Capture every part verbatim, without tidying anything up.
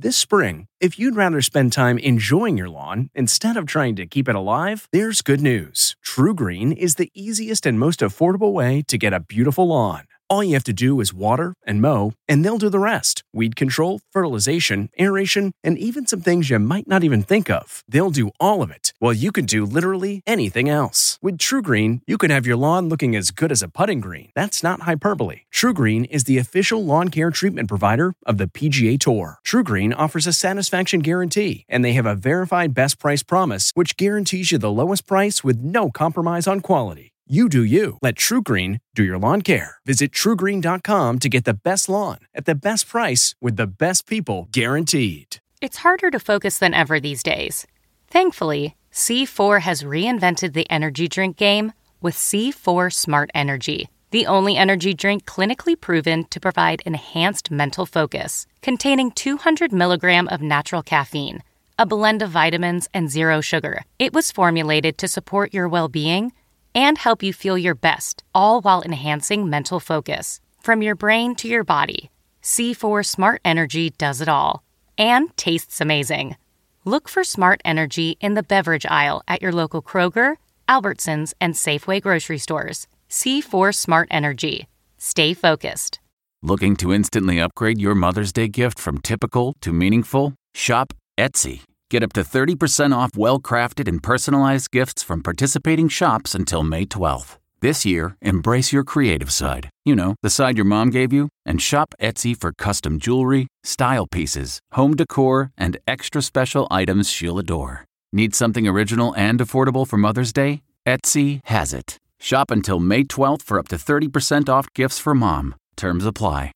This spring, if you'd rather spend time enjoying your lawn instead of trying to keep it alive, there's good news. TruGreen is the easiest and most affordable way to get a beautiful lawn. All you have to do is water and mow, and they'll do the rest. Weed control, fertilization, aeration, and even some things you might not even think of. They'll do all of it, while you can do literally anything else. With TruGreen, you can have your lawn looking as good as a putting green. That's not hyperbole. TruGreen is the official lawn care treatment provider of the P G A Tour. TruGreen offers a satisfaction guarantee, and they have a verified best price promise, which guarantees you the lowest price with no compromise on quality. You do you. Let TruGreen do your lawn care. Visit True Green dot com to get the best lawn at the best price with the best people guaranteed. It's harder to focus than ever these days. Thankfully, C four has reinvented the energy drink game with C four Smart Energy, the only energy drink clinically proven to provide enhanced mental focus, containing two hundred milligrams of natural caffeine, a blend of vitamins, and zero sugar. It was formulated to support your well-being and help you feel your best, all while enhancing mental focus. From your brain to your body, C four Smart Energy does it all. And tastes amazing. Look for Smart Energy in the beverage aisle at your local Kroger, Albertsons, and Safeway grocery stores. C four Smart Energy. Stay focused. Looking to instantly upgrade your Mother's Day gift from typical to meaningful? Shop Etsy. Get up to thirty percent off well-crafted and personalized gifts from participating shops until May twelfth. This year, embrace your creative side. You know, the side your mom gave you. And shop Etsy for custom jewelry, style pieces, home decor, and extra special items she'll adore. Need something original and affordable for Mother's Day? Etsy has it. Shop until May twelfth for up to thirty percent off gifts for mom. Terms apply.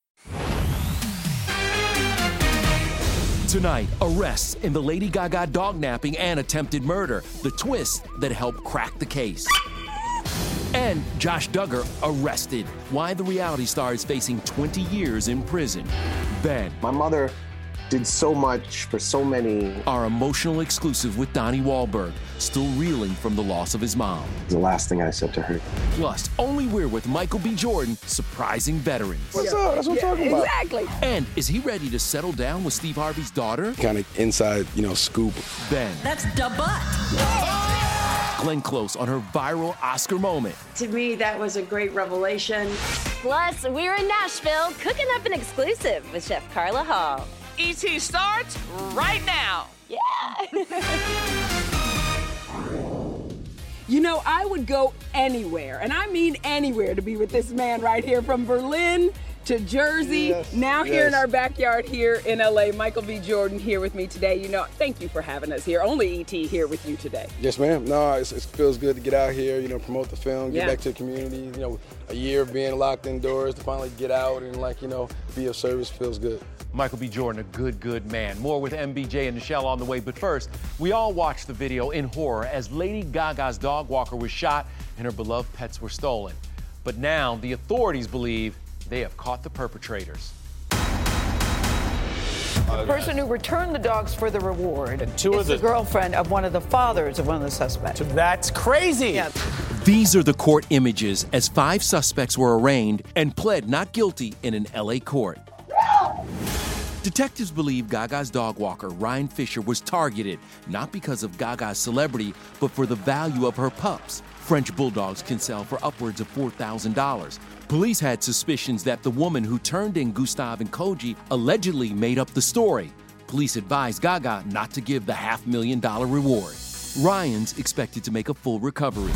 Tonight, arrests in the Lady Gaga dognapping and attempted murder, the twist that helped crack the case. And Josh Duggar arrested. Why the reality star is facing twenty years in prison. Then, my mother did so much for so many. Our emotional exclusive with Donnie Wahlberg, still reeling from the loss of his mom. The last thing I said to her. Plus, only we're with Michael B. Jordan, surprising veterans. What's up? That's what yeah, I'm talking about. Exactly. And is he ready to settle down with Steve Harvey's daughter? Kind of inside, you know, scoop. Then. That's da butt. Glenn Close on her viral Oscar moment. To me, that was a great revelation. Plus, we're in Nashville cooking up an exclusive with Chef Carla Hall. E T starts right now. Yeah. You know, I would go anywhere, and I mean anywhere, to be with this man right here, from Berlin to Jersey, yes, now yes. Here in our backyard here in L A. Michael B. Jordan here with me today. You know, thank you for having us here. Only E T here with you today. Yes, ma'am. No, it's, it feels good to get out here, you know, promote the film, get yeah. back to the community. You know, a year of being locked indoors, to finally get out and, like, you know, be of service feels good. Michael B. Jordan, a good, good man. More with M B J and Nichelle on the way. But first, we all watched the video in horror as Lady Gaga's dog walker was shot and her beloved pets were stolen. But now the authorities believe they have caught the perpetrators. The person who returned the dogs for the reward and two is of the, the girlfriend of one of the fathers of one of the suspects. That's crazy. Yeah. These are the court images as five suspects were arraigned and pled not guilty in an L A court. Detectives believe Gaga's dog walker, Ryan Fisher, was targeted not because of Gaga's celebrity, but for the value of her pups. French bulldogs can sell for upwards of four thousand dollars. Police had suspicions that the woman who turned in Gustav and Koji allegedly made up the story. Police advised Gaga not to give the half million dollar reward. Ryan's expected to make a full recovery.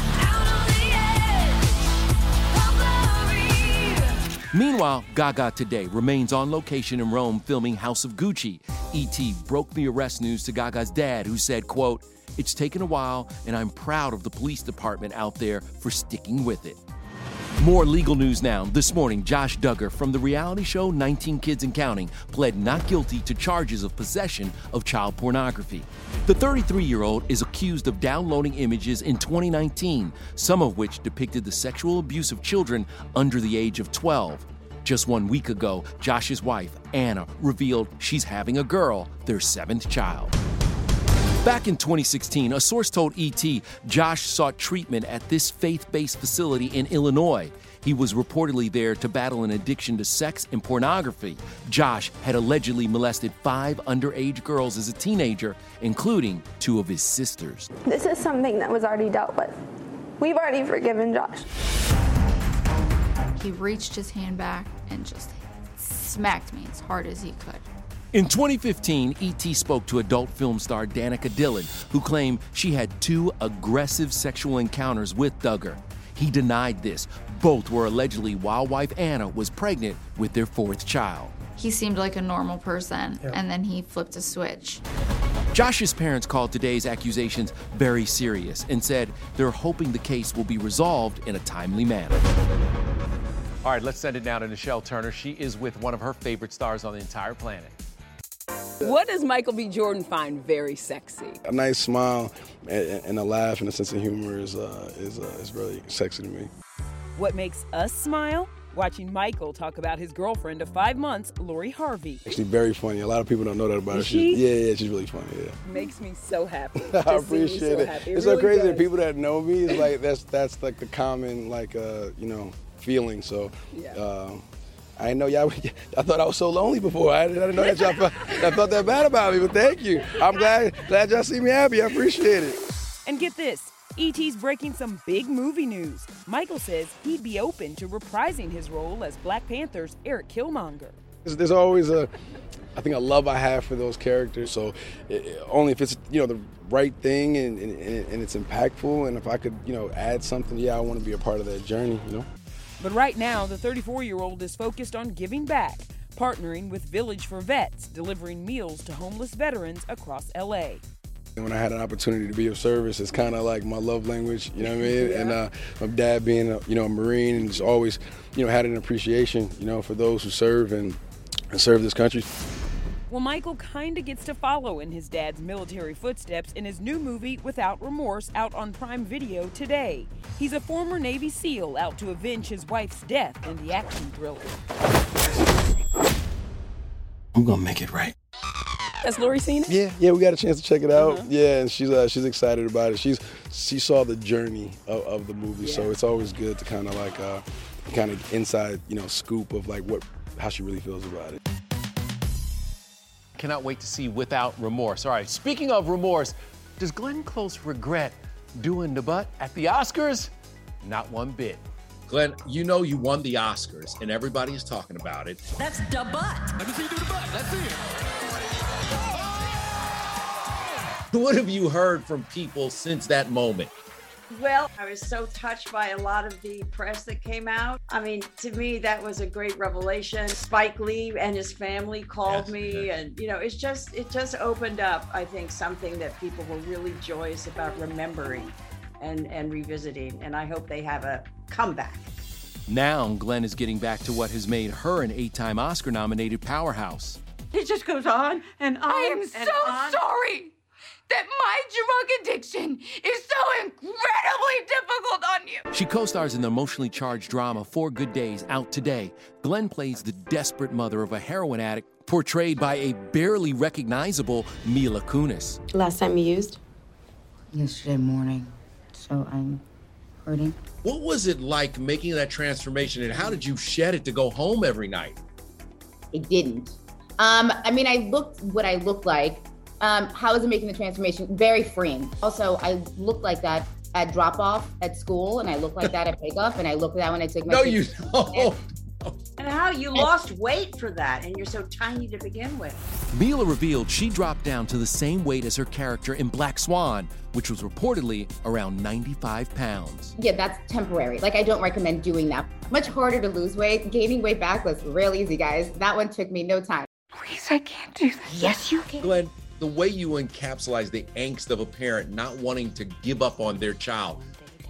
Meanwhile, Gaga today remains on location in Rome filming House of Gucci. E T broke the arrest news to Gaga's dad, who said, quote, "It's taken a while, and I'm proud of the police department out there for sticking with it." More legal news now. This morning, Josh Duggar from the reality show nineteen Kids and Counting pled not guilty to charges of possession of child pornography. The thirty-three-year-old is accused of downloading images in twenty nineteen, some of which depicted the sexual abuse of children under the age of twelve. Just one week ago, Josh's wife, Anna, revealed she's having a girl, their seventh child. Back in twenty sixteen, a source told E T Josh sought treatment at this faith-based facility in Illinois. He was reportedly there to battle an addiction to sex and pornography. Josh had allegedly molested five underage girls as a teenager, including two of his sisters. This is something that was already dealt with. We've already forgiven Josh. He reached his hand back and just smacked me as hard as he could. In twenty fifteen, E T spoke to adult film star Danica Dillon, who claimed she had two aggressive sexual encounters with Duggar. He denied this. Both were allegedly while wife Anna was pregnant with their fourth child. He seemed like a normal person, yeah. and then he flipped a switch. Josh's parents called today's accusations very serious and said they're hoping the case will be resolved in a timely manner. All right, let's send it now to Nichelle Turner. She is with one of her favorite stars on the entire planet. What does Michael B. Jordan find very sexy? A nice smile and, and a laugh and a sense of humor is uh, is uh, is really sexy to me. What makes us smile? Watching Michael talk about his girlfriend of five months, Lori Harvey. Actually, very funny. A lot of people don't know that about her. Is she? She's, yeah, yeah, she's really funny. Yeah. Makes me so happy. I appreciate so it. Happy. It's it really so crazy does. that people that know me is like that's that's like the common like uh you know feeling. So. Yeah. Uh, I didn't know y'all. I thought I was so lonely before. I didn't, I didn't know that y'all felt, I felt that bad about me. But thank you. I'm glad glad y'all see me happy. I appreciate it. And get this, E T's breaking some big movie news. Michael says he'd be open to reprising his role as Black Panther's Eric Killmonger. There's, there's always a, I think, a love I have for those characters. So it, only if it's you know the right thing and, and and it's impactful, and if I could you know add something, yeah, I want to be a part of that journey. You know. But right now, the thirty-four-year-old is focused on giving back, partnering with Village for Vets, delivering meals to homeless veterans across L A. And when I had an opportunity to be of service, it's kind of like my love language, you know what I mean? Yeah. And uh, my dad being, a, you know, a Marine and just always, you know, had an appreciation, you know, for those who serve and, and serve this country. Well, Michael kind of gets to follow in his dad's military footsteps in his new movie, Without Remorse, out on Prime Video today. He's a former Navy SEAL out to avenge his wife's death in the action thriller. I'm gonna make it right. Has Lori seen it? Yeah, yeah, we got a chance to check it out. Uh-huh. Yeah, and she's uh, she's excited about it. She's she saw the journey of, of the movie, Yeah. so it's always good to kind of like uh, kind of inside, you know, scoop of like what how she really feels about it. Cannot wait to see Without Remorse. All right, speaking of remorse, does Glenn Close regret doing the butt at the Oscars? Not one bit. Glenn, you know you won the Oscars, and everybody is talking about it. That's the butt. Let me see you do the butt. Let's see it. What have you heard from people since that moment? Well, I was so touched by a lot of the press that came out. I mean, to me, that was a great revelation. Spike Lee and his family called Yes, me, yes. and you know, it's just it just opened up, I think, something that people were really joyous about remembering and and revisiting. And I hope they have a comeback. Now, Glenn is getting back to what has made her an eight-time Oscar-nominated powerhouse. It just goes on and on. I am and so on. sorry that my drug addiction is so incredibly difficult on you. She co-stars in the emotionally charged drama Four Good Days, out today. Glenn plays the desperate mother of a heroin addict, portrayed by a barely recognizable Mila Kunis. Last time you used? Yesterday morning, so I'm hurting. What was it like making that transformation, and how did you shed it to go home every night? It didn't. Um, I mean, I looked what I looked like. Um, how is it making the transformation? Very freeing. Also, I looked like that at drop-off at school, and I looked like that at pickup, and I looked like that when I took my No, kids. you don't. And how you lost weight for that, and you're so tiny to begin with. Mila revealed she dropped down to the same weight as her character in Black Swan, which was reportedly around ninety-five pounds. Yeah, that's temporary. Like, I don't recommend doing that. Much harder to lose weight. Gaining weight back was real easy, guys. That one took me no time. Please, I can't do that. Yes, you can. Glenn, the way you encapsulate the angst of a parent not wanting to give up on their child,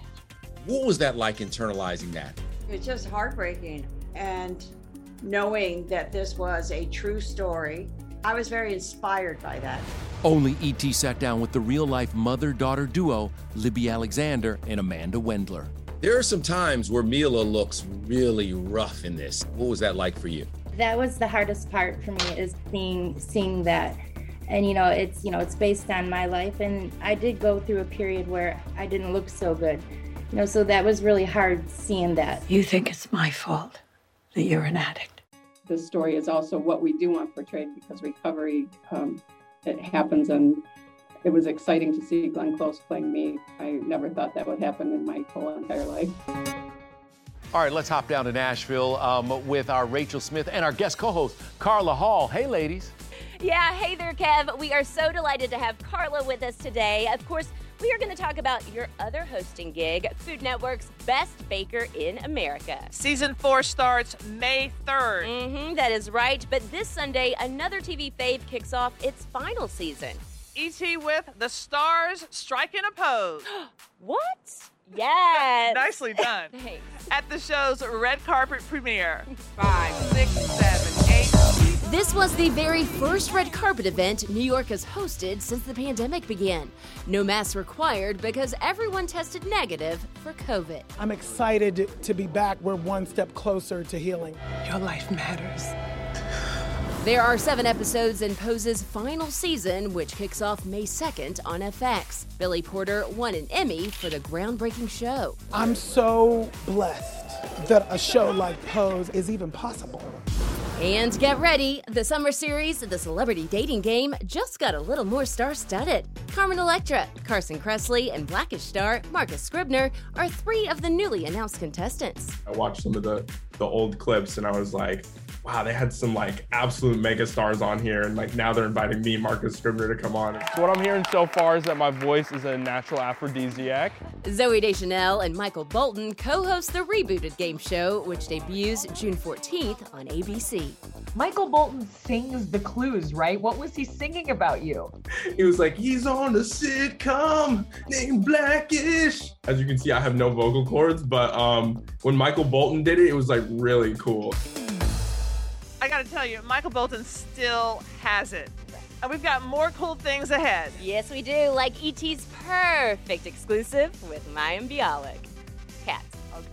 what was that like internalizing that? It's just heartbreaking. And knowing that this was a true story, I was very inspired by that. Only E T sat down with the real-life mother-daughter duo, Libby Alexander and Amanda Wendler. There are some times where Mila looks really rough in this. What was that like for you? That was the hardest part for me, is seeing seeing that. And you know, it's you know, it's based on my life, and I did go through a period where I didn't look so good. You know, so that was really hard seeing that. You think it's my fault that you're an addict? This story is also what we do want portrayed because recovery, um, it happens, and it was exciting to see Glenn Close playing me. I never thought that would happen in my whole entire life. All right, let's hop down to Nashville um, with our Rachel Smith and our guest co-host, Carla Hall. Hey, ladies. Yeah, hey there, Kev. We are so delighted to have Carla with us today. Of course, we are going to talk about your other hosting gig, Food Network's Best Baker in America. Season four starts May third. Mm-hmm, that is right. But this Sunday, another T V fave kicks off its final season. E T with The Stars Striking a Pose. What? Yes. Nicely done. Thanks. At the show's red carpet premiere. Five, six, seven, eight. This was the very first red carpet event New York has hosted since the pandemic began. No masks required because everyone tested negative for COVID. I'm excited to be back. We're one step closer to healing. Your life matters. There are seven episodes in Pose's final season, which kicks off May second on F X. Billy Porter won an Emmy for the groundbreaking show. I'm so blessed that a show like Pose is even possible. And get ready, the summer series, The Celebrity Dating Game, just got a little more star-studded. Carmen Electra, Carson Kressley, and Blackish star Marcus Scribner are three of the newly announced contestants. I watched some of the, the old clips and I was like, wow, they had some like absolute mega stars on here, and like now they're inviting me, Marcus Scribner, to come on. So what I'm hearing so far is that my voice is a natural aphrodisiac. Zooey Deschanel and Michael Bolton co-host the rebooted game show, which debuts June fourteenth on A B C. Michael Bolton sings the clues, right? What was he singing about you? He was like, he's on a sitcom named Blackish. As you can see, I have no vocal cords, but um, when Michael Bolton did it, it was like really cool. I gotta tell you, Michael Bolton still has it. And we've got more cool things ahead. Yes, we do, like E T's perfect exclusive with Mayim Bialik. Cats.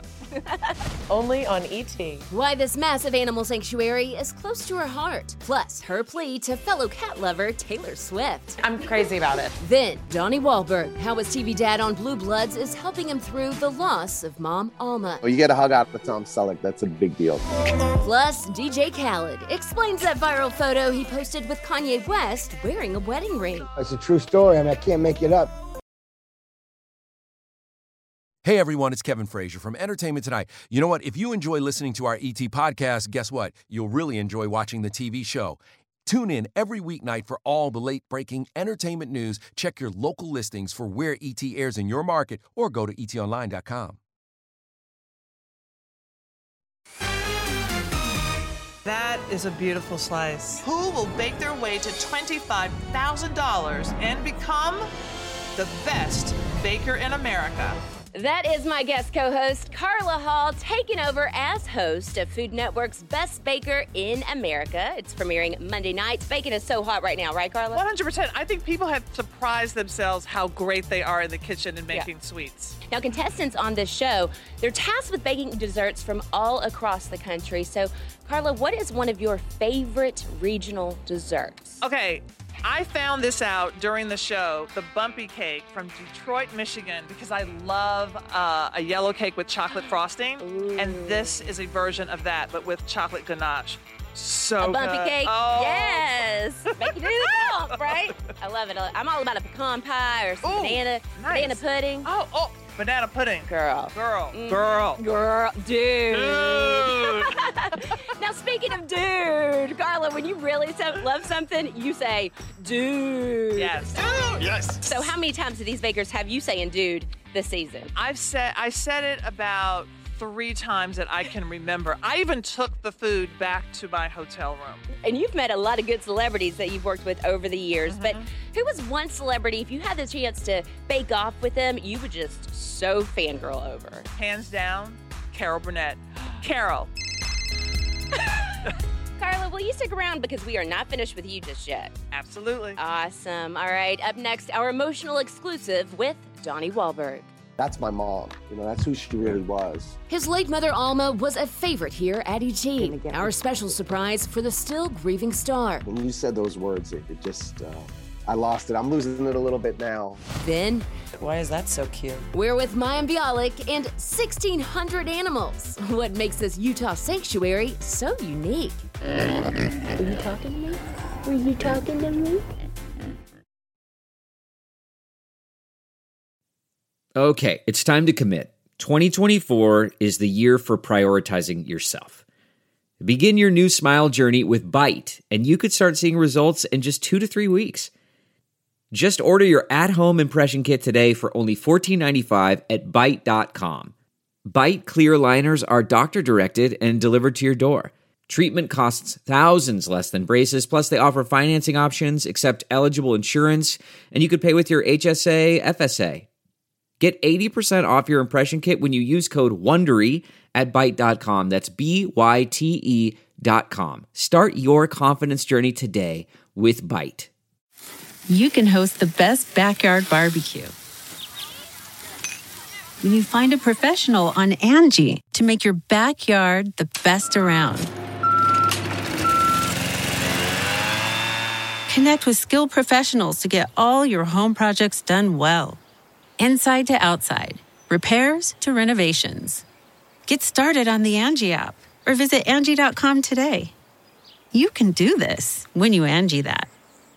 Only on E T. Why this massive animal sanctuary is close to her heart. Plus, her plea to fellow cat lover Taylor Swift. I'm crazy about it. Then, Donnie Wahlberg, how his T V dad on Blue Bloods is helping him through the loss of mom Alma. Well, you get a hug out of Tom Selleck. That's a big deal. Plus, D J Khaled explains that viral photo he posted with Kanye West wearing a wedding ring. It's a true story. I mean, I can't make it up. Hey everyone, it's Kevin Frazier from Entertainment Tonight. You know what? If you enjoy listening to our E T podcast, guess what? You'll really enjoy watching the T V show. Tune in every weeknight for all the late-breaking entertainment news. Check your local listings for where E T airs in your market or go to E T online dot com. That is a beautiful slice. Who will bake their way to twenty-five thousand dollars and become the best baker in America? That is my guest co-host, Carla Hall, taking over as host of Food Network's Best Baker in America. It's premiering Monday nights. Bacon is so hot right now, right, Carla? one hundred percent. I think people have surprised themselves how great they are in the kitchen and making yeah. sweets. Now, contestants on this show, they're tasked with baking desserts from all across the country. So, Carla, what is one of your favorite regional desserts? Okay. I found this out during the show, the Bumpy Cake from Detroit, Michigan, because I love uh, a yellow cake with chocolate frosting. Ooh. And this is a version of that, but with chocolate ganache. So a bumpy good. cake, oh. yes. Make you do the bump, right? I love it. I'm all about a pecan pie or some Ooh, banana, nice. banana pudding. Oh, oh, banana pudding. Girl. Girl. Mm. Girl. Girl. Dude. Dude. Now, speaking of dude, Carla, when you really love something, you say, dude. Yes. Dude. Yes. So how many times do these bakers have you saying dude this season? I've said, I said it about three times that I can remember. I even took the food back to my hotel room. And you've met a lot of good celebrities that you've worked with over the years, mm-hmm. but who was one celebrity, if you had the chance to bake off with them, you would just so fangirl over? Hands down, Carol Burnett. Carol. Carla, will you stick around because we are not finished with you just yet? Absolutely. Awesome. All right, up next, our emotional exclusive with Donnie Wahlberg. That's my mom. You know, that's who she really was. His late mother, Alma, was a favorite here at E T. Our special surprise for the still grieving star. When you said those words, it, it just, uh, I lost it. I'm losing it a little bit now. Then, why is that so cute? We're with Mayim Bialik and sixteen hundred animals. What makes this Utah sanctuary so unique? Were you talking to me? Were you talking to me? Okay, it's time to commit. twenty twenty-four is the year for prioritizing yourself. Begin your new smile journey with Byte, and you could start seeing results in just two to three weeks. Just order your at-home impression kit today for only fourteen ninety-five at byte dot com. Byte clear liners are doctor-directed and delivered to your door. Treatment costs thousands less than braces, plus they offer financing options, accept eligible insurance, and you could pay with your H S A, F S A. Get eighty percent off your impression kit when you use code WONDERY at byte dot com. That's B Y T E dot com. Start your confidence journey today with Byte. You can host the best backyard barbecue when you find a professional on Angie to make your backyard the best around. Connect with skilled professionals to get all your home projects done well. Inside to outside, repairs to renovations. Get started on the Angie app or visit Angie dot com today. You can do this when you Angie that.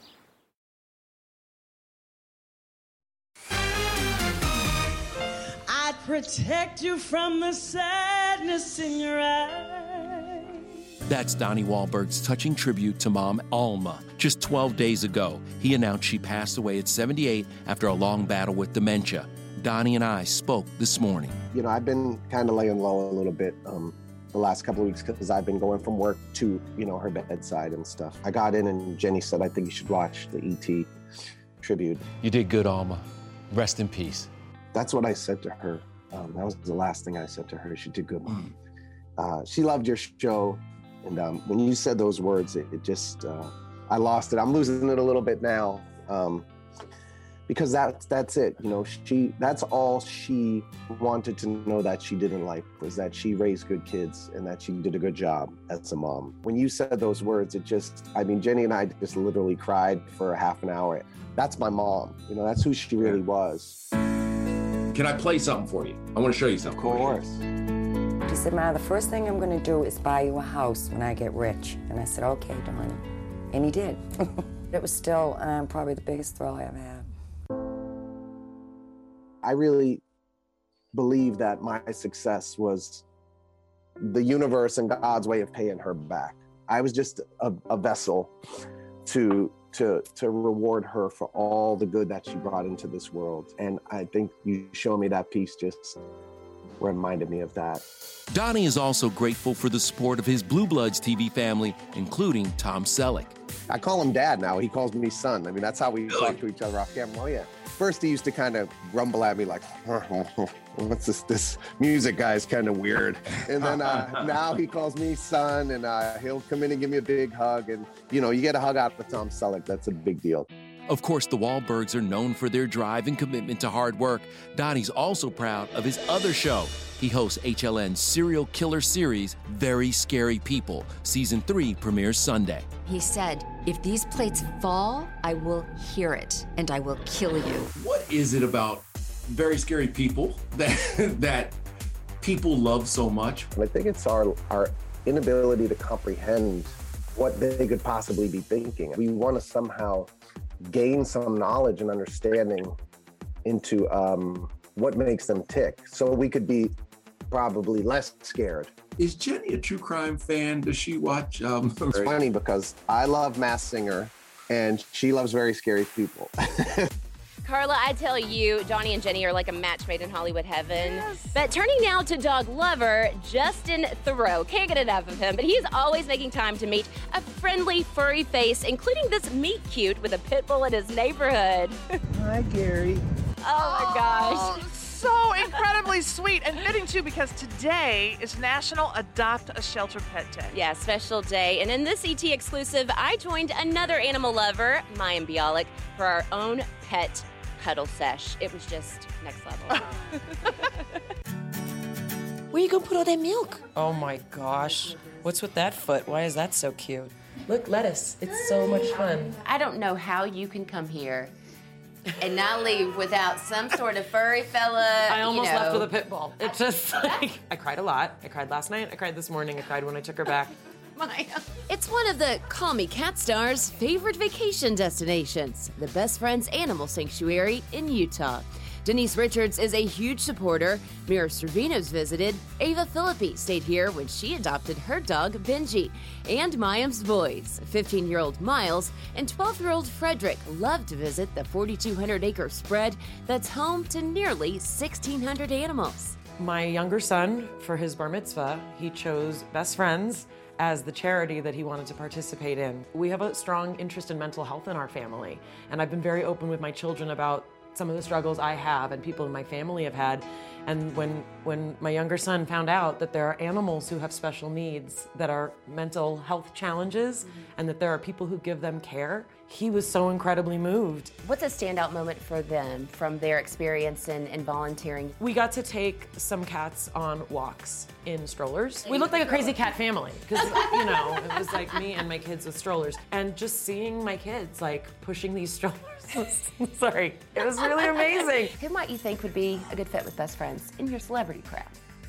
I'd protect you from the sadness in your eyes. That's Donnie Wahlberg's touching tribute to Mom Alma. Just twelve days ago, he announced she passed away at seventy-eight after a long battle with dementia. Donnie and I spoke this morning. You know, I've been kind of laying low a little bit um, the last couple of weeks because I've been going from work to, you know, her bedside and stuff. I got in and Jenny said, I think you should watch the E T tribute. You did good, Alma. Rest in peace. That's what I said to her. Um, that was the last thing I said to her. She did good, Mom. Uh, she loved your show. And um, when you said those words, it, it just, uh, I lost it. I'm losing it a little bit now um, because that's, that's it. You know, she, that's all she wanted to know that she did in life was that she raised good kids and that she did a good job as a mom. When you said those words, it just, I mean, Jenny and I just literally cried for a half an hour. That's my mom. You know, that's who she really was. Can I play something for you? I want to show you something. Of course. He said, Ma, the first thing I'm going to do is buy you a house when I get rich. And I said, okay, Donnie. And he did. It was still um, probably the biggest thrill I ever had. I really believe that my success was the universe and God's way of paying her back. I was just a, a vessel to, to, to reward her for all the good that she brought into this world. And I think you show me that piece just reminded me of that. Donnie is also grateful for the support of his Blue Bloods T V family, including Tom Selleck. I call him Dad now. He calls me son. I mean, that's how we talk to each other off camera. Oh, yeah. First, he used to kind of grumble at me like, what's this? This music guy's kind of weird. And then uh, now he calls me son, and uh, he'll come in and give me a big hug. And, you know, you get a hug out of Tom Selleck. That's a big deal. Of course, the Wahlbergs are known for their drive and commitment to hard work. Donnie's also proud of his other show. He hosts H L N's serial killer series, Very Scary People. Season three premieres Sunday. He said, if these plates fall, I will hear it, and I will kill you. What is it about Very Scary People that, that people love so much? I think it's our, our inability to comprehend what they could possibly be thinking. We want to somehow gain some knowledge and understanding into um, what makes them tick, so we could be probably less scared. Is Jenny a true crime fan? Does she watch? Um, it's funny because I love Masked Singer and she loves Very Scary People. Carla, I tell you, Donnie and Jenny are like a match made in Hollywood heaven. Yes. But turning now to dog lover, Justin Theroux. Can't get enough of him, but he's always making time to meet a friendly, furry face, including this meet cute with a pit bull in his neighborhood. Hi, Gary. Oh, my gosh. So incredibly sweet and fitting, too, because today is National Adopt a Shelter Pet Day. Yeah, special day. And in this E T exclusive, I joined another animal lover, Mayim Bialik, for our own pet cuddle sesh. It was just next level. Where you gonna put all that milk? Oh my gosh. What's with that foot? Why is that so cute? Look, lettuce. It's so much fun. I don't know how you can come here and not leave without some sort of furry fella. I almost you know. left with a pit bull. It's just like, I cried a lot. I cried last night. I cried this morning. I cried when I took her back. It's one of the Call Me Cat stars' favorite vacation destinations, the Best Friends Animal Sanctuary in Utah. Denise Richards is a huge supporter. Mira Sorvino's visited. Ava Philippi stayed here when she adopted her dog, Benji. And Mayim's boys, fifteen-year-old Miles and twelve-year-old Frederick, love to visit the forty-two hundred acre spread that's home to nearly sixteen hundred animals. My younger son, for his bar mitzvah, he chose Best Friends as the charity that he wanted to participate in. We have a strong interest in mental health in our family, and I've been very open with my children about some of the struggles I have and people in my family have had. And when, when my younger son found out that there are animals who have special needs that are mental health challenges, mm-hmm. and that there are people who give them care, he was so incredibly moved. What's a standout moment for them from their experience in, in volunteering? We got to take some cats on walks in strollers. We looked like a crazy cat family because, you know, it was like me and my kids with strollers. And just seeing my kids like pushing these strollers, sorry, it was really amazing. Who might you think would be a good fit with Best Friends in your celebrity crowd?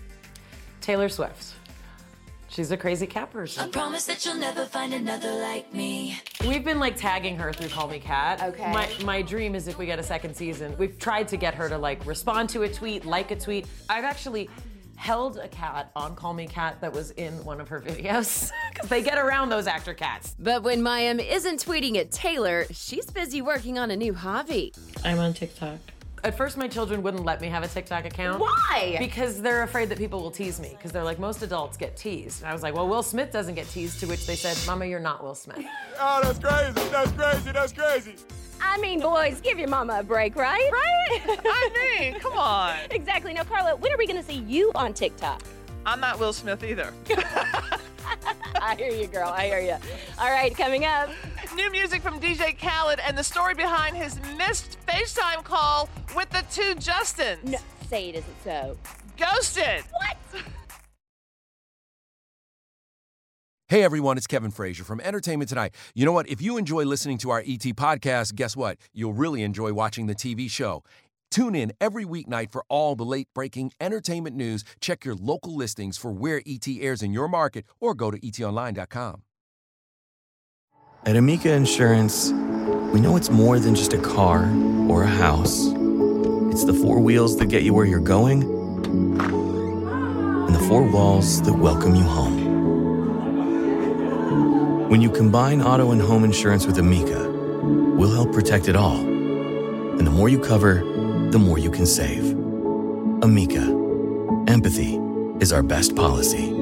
Taylor Swift. She's a crazy cat person. I promise that you'll never find another like me. We've been like tagging her through Call Me Cat. Okay. My, my dream is if we get a second season, we've tried to get her to like respond to a tweet, like a tweet. I've actually held a cat on Call Me Cat that was in one of her videos because they get around those actor cats. But when Mayim isn't tweeting at Taylor, she's busy working on a new hobby. I'm on TikTok. At first, my children wouldn't let me have a TikTok account. Why? Because they're afraid that people will tease me. Because they're like, most adults get teased. And I was like, well, Will Smith doesn't get teased, to which they said, Mama, you're not Will Smith. Oh, that's crazy, that's crazy, that's crazy. I mean, boys, give your mama a break, right? Right? I mean, come on. Exactly. Now, Carla, when are we going to see you on TikTok? I'm not Will Smith either. I hear you, girl. I hear you. All right, coming up. New music from D J Khaled and the story behind his missed FaceTime call with the two Justins. No, say it isn't so. Ghosted. What? Hey everyone, it's Kevin Frazier from Entertainment Tonight. You know what? If you enjoy listening to our E T podcast, guess what? You'll really enjoy watching the T V show. Tune in every weeknight for all the late-breaking entertainment news. Check your local listings for where E T airs in your market or go to E T online dot com. At Amica Insurance, we know it's more than just a car or a house. It's the four wheels that get you where you're going and the four walls that welcome you home. When you combine auto and home insurance with Amica, we'll help protect it all. And the more you cover, the more you can save. Amica. Empathy is our best policy.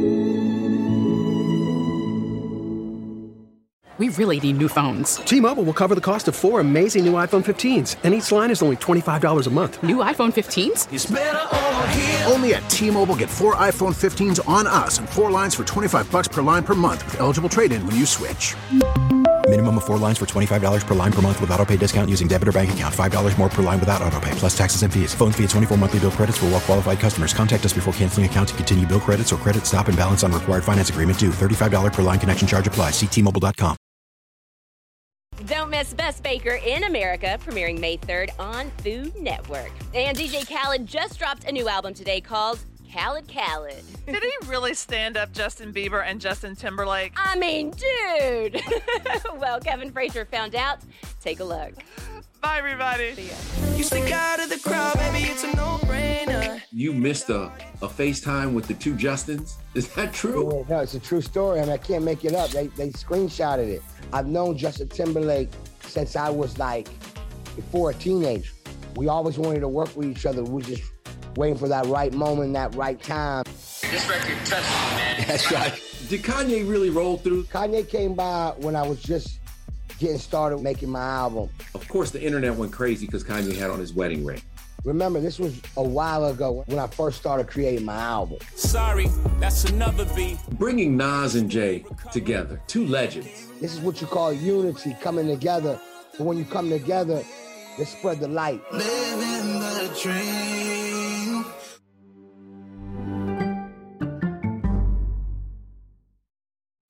We really need new phones. T-Mobile will cover the cost of four amazing new iPhone fifteens, and each line is only twenty-five dollars a month. New iPhone fifteens? It's better over here. Only at T-Mobile, get four iPhone fifteens on us and four lines for twenty-five bucks per line per month with eligible trade-in when you switch. Minimum of four lines for twenty-five dollars per line per month with autopay discount using debit or bank account. five dollars more per line without autopay, plus taxes and fees. Phone fee at twenty-four monthly bill credits for well-qualified customers. Contact us before canceling account to continue bill credits or credit stop and balance on required finance agreement due. thirty-five dollars per line connection charge applies. See T Mobile dot com. Don't miss Best Baker in America, premiering May third on Food Network. And D J Khaled just dropped a new album today called Khaled Khaled. Did he really stand up Justin Bieber and Justin Timberlake? I mean, dude. Well, Kevin Frazier found out. Take a look. Bye, everybody. See ya. You stick out of the crowd, baby, it's a no-brainer. You missed a, a FaceTime with the two Justins. Is that true? Yeah, no, it's a true story. I mean, I can't make it up. They they screenshotted it. I've known Justin Timberlake since I was like before a teenager. We always wanted to work with each other. We were just waiting for that right moment, that right time. This record touched me, man. That's right. Did Kanye really roll through? Kanye came by when I was just getting started making my album. Of course, the internet went crazy because Kanye had on his wedding ring. Remember, this was a while ago when I first started creating my album. Sorry, that's another beat. Bringing Nas and Jay together, two legends. This is what you call unity, coming together. But when you come together, let's spread the light. Living the dream.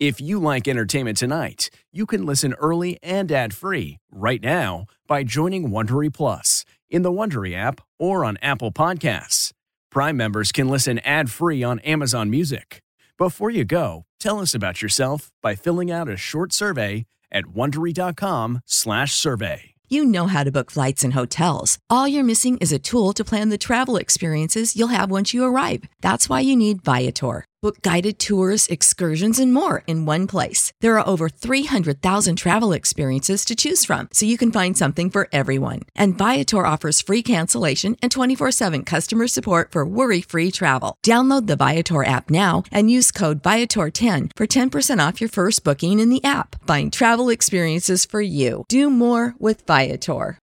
If you like Entertainment Tonight, you can listen early and ad-free right now by joining Wondery Plus in the Wondery app or on Apple Podcasts. Prime members can listen ad-free on Amazon Music. Before you go, tell us about yourself by filling out a short survey at Wondery.com slash survey. You know how to book flights and hotels. All you're missing is a tool to plan the travel experiences you'll have once you arrive. That's why you need Viator. Book guided tours, excursions, and more in one place. There are over three hundred thousand travel experiences to choose from, so you can find something for everyone. And Viator offers free cancellation and twenty-four seven customer support for worry-free travel. Download the Viator app now and use code Viator ten for ten percent off your first booking in the app. Find travel experiences for you. Do more with Viator.